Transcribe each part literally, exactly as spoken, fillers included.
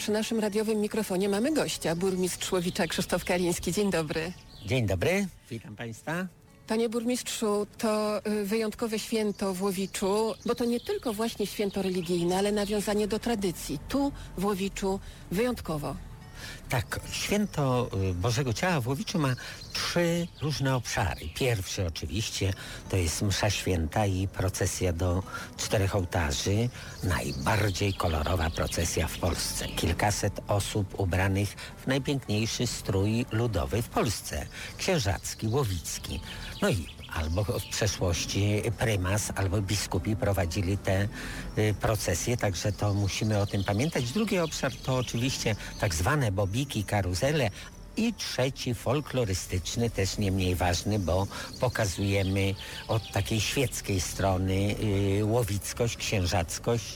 Przy naszym radiowym mikrofonie mamy gościa, burmistrz Łowicza Krzysztof Kaliński. Dzień dobry. Dzień dobry, witam Państwa. Panie burmistrzu, to wyjątkowe święto w Łowiczu, bo to nie tylko właśnie święto religijne, ale nawiązanie do tradycji. Tu w Łowiczu wyjątkowo. Tak, święto Bożego Ciała w Łowiczu ma trzy różne obszary. Pierwszy oczywiście to jest msza święta i procesja do czterech ołtarzy. Najbardziej kolorowa procesja w Polsce. Kilkaset osób ubranych w najpiękniejszy strój ludowy w Polsce. Księżacki, łowicki. No i albo w przeszłości prymas, albo biskupi prowadzili te y, procesje, także to musimy o tym pamiętać. Drugi obszar to oczywiście tak zwane bobiki, karuzele. I trzeci, folklorystyczny, też nie mniej ważny, bo pokazujemy od takiej świeckiej strony y, łowickość, księżackość.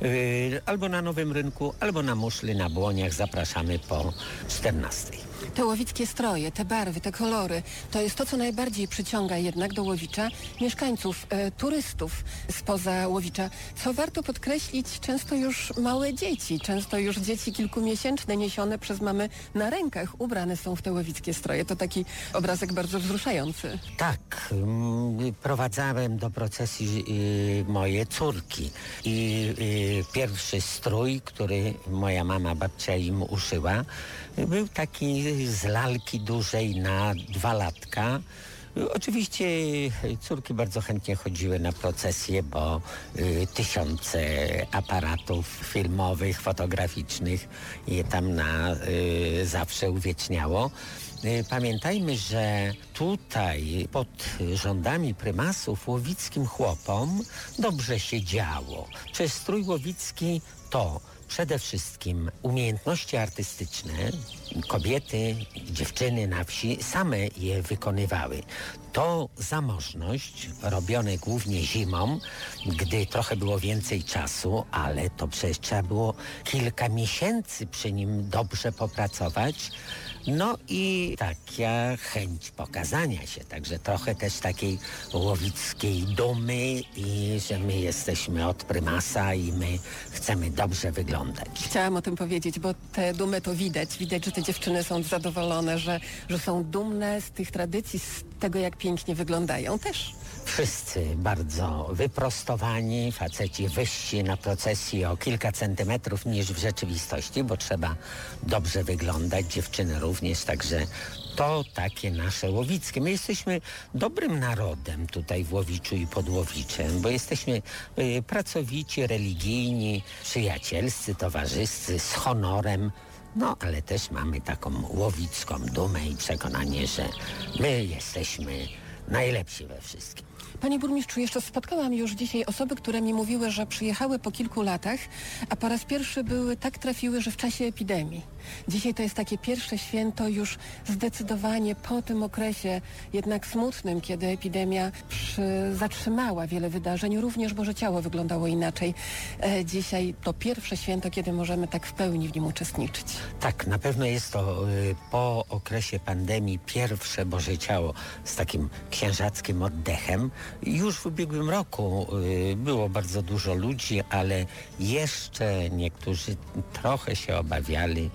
Y, albo na Nowym Rynku, albo na Muszli, na Błoniach zapraszamy po czternastej. Te łowickie stroje, te barwy, te kolory, to jest to, co najbardziej przyciąga jednak do Łowicza mieszkańców, e, turystów spoza Łowicza. Co warto podkreślić, często już małe dzieci, często już dzieci kilkumiesięczne niesione przez mamy na rękach ubrane są w te łowickie stroje. To taki obrazek bardzo wzruszający. Tak, mm, prowadzałem do procesji y, moje córki i y, pierwszy strój, który moja mama, babcia im uszyła, był taki z lalki dużej na dwa latka. Oczywiście córki bardzo chętnie chodziły na procesje, bo y, tysiące aparatów filmowych, fotograficznych je tam na y, zawsze uwieczniało. Y, pamiętajmy, że tutaj pod rządami prymasów łowickim chłopom dobrze się działo. Czy strój łowicki to przede wszystkim umiejętności artystyczne. Kobiety, dziewczyny na wsi same je wykonywały. To zamożność, robione głównie zimą, gdy trochę było więcej czasu, ale to przecież trzeba było kilka miesięcy przy nim dobrze popracować. No i taka chęć pokazania się, także trochę też takiej łowickiej dumy i że my jesteśmy od prymasa i my chcemy dobrze wyglądać. Chciałam o tym powiedzieć, bo tę dumę to widać. Widać, że te dziewczyny są zadowolone, że, że są dumne z tych tradycji, z tego, jak pięknie wyglądają też. Wszyscy bardzo wyprostowani, faceci wyżsi na procesji o kilka centymetrów niż w rzeczywistości, bo trzeba dobrze wyglądać, dziewczyny również, także to takie nasze łowickie. My jesteśmy dobrym narodem tutaj w Łowiczu i pod Łowiczem, bo jesteśmy y, pracowici, religijni, przyjacielscy, towarzyscy, z honorem. No, ale też mamy taką łowicką dumę i przekonanie, że my jesteśmy najlepsi we wszystkim. Panie burmistrzu, jeszcze spotkałam już dzisiaj osoby, które mi mówiły, że przyjechały po kilku latach, a po raz pierwszy były tak trafiły, że w czasie epidemii. Dzisiaj to jest takie pierwsze święto już zdecydowanie po tym okresie jednak smutnym, kiedy epidemia przy, zatrzymała wiele wydarzeń, również Boże Ciało wyglądało inaczej. E, dzisiaj to pierwsze święto, kiedy możemy tak w pełni w nim uczestniczyć. Tak, na pewno jest to y, po okresie pandemii pierwsze Boże Ciało z takim księżackim oddechem. Już w ubiegłym roku y, było bardzo dużo ludzi, ale jeszcze niektórzy trochę się obawiali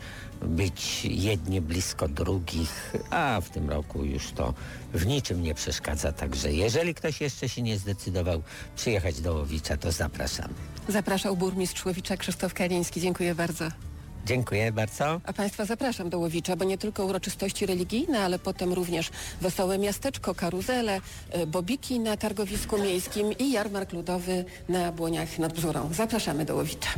być jedni blisko drugich, a w tym roku już to w niczym nie przeszkadza. Także jeżeli ktoś jeszcze się nie zdecydował przyjechać do Łowicza, to zapraszamy. Zapraszał burmistrz Łowicza Krzysztof Kaliński. Dziękuję bardzo. Dziękuję bardzo. A Państwa zapraszam do Łowicza, bo nie tylko uroczystości religijne, ale potem również wesołe miasteczko, karuzele, bobiki na targowisku miejskim i jarmark ludowy na Błoniach nad Bzurą. Zapraszamy do Łowicza.